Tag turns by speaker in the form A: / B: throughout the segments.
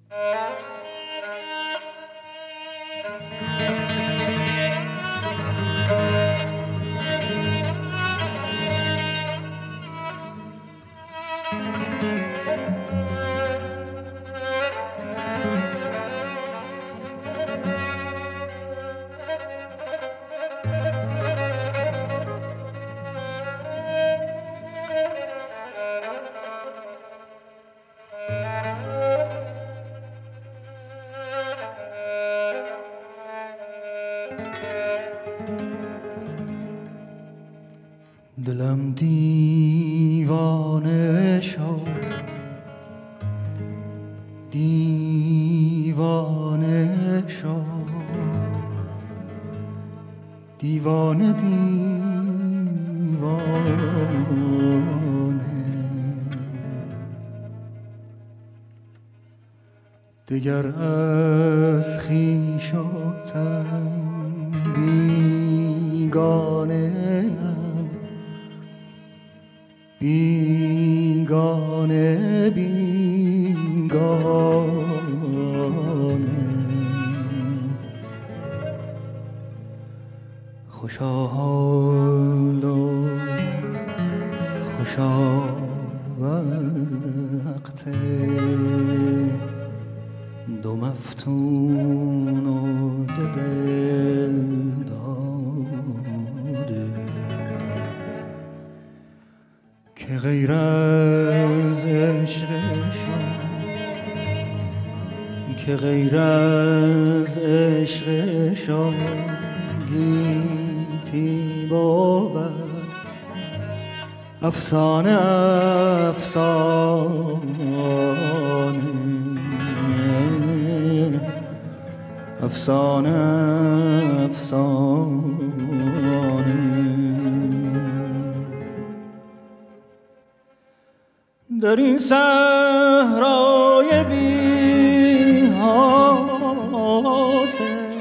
A: دلم دیوانه شد، دیوانه شد، دیوانه دیوانه. دگر از خویش و تن بیگانه ام، بیگانه بیگانه. خوشا حال و خوشا وقت دو مفتون و دو دل داده، که غیر از عشقشان، که غیر از عشقشان گیتی بود افسانه افسانه، افسانه افسانه. در این صحرای بی حاصل،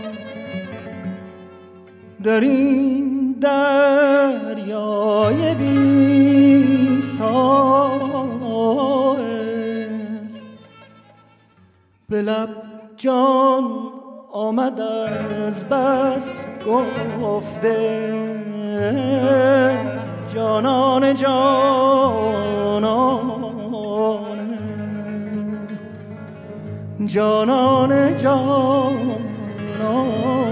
A: در این دریای بی ساحل، به لب جان آمد از بس گفته، جانان جانانه، جانان جانانه.